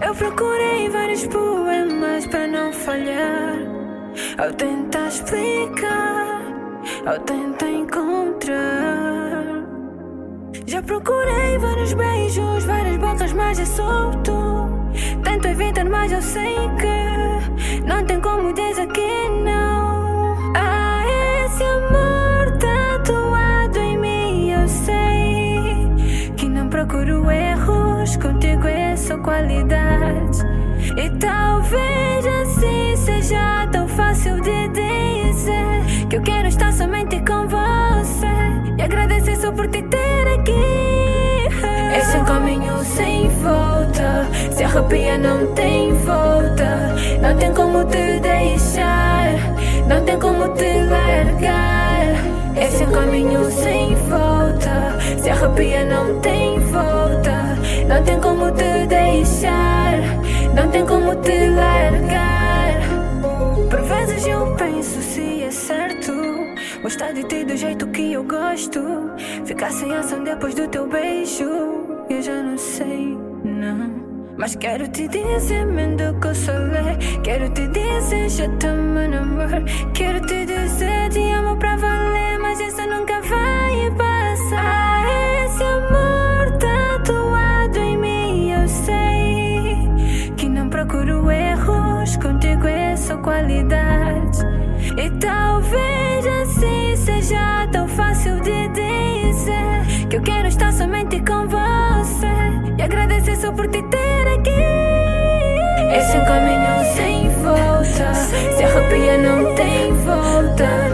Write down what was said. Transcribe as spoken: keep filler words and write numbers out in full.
Eu procurei vários poemas para não falhar, ao tentar explicar, ao tentar encontrar. Já procurei vários beijos, várias bocas, mas é solto. Tento evitar, mas eu sei que não tem como dizer que não. Ah, esse amor tatuado em mim, eu sei que não procuro erros, contigo é só qualidade. E talvez assim seja tão fácil de dizer que eu quero estar somente com você e agradecer só por te ter aqui. Esse é um caminho sem volta, se arrepia não tem volta. Não tem como te deixar, não tem como te largar. Esse é um caminho sem volta, se arrepia não tem volta. Não tem como te deixar, não tem como te largar. Por vezes eu penso se é certo gostar de ti do jeito que eu gosto, ficar sem ação depois do teu beijo. Eu já não sei, não. Mas quero te dizer, mendo que eu sou lé. Quero te dizer, já tamo no amor. Quero te dizer, te amo pra valer, mas isso nunca vai passar. Esse amor tatuado em mim, eu sei que não procuro erros, contigo é só qualidade. E talvez assim seja tão fácil de dizer que eu quero estar somente com você e agradecer só por te ter aqui. Esse é um caminho sem volta, se arrepia não tem volta.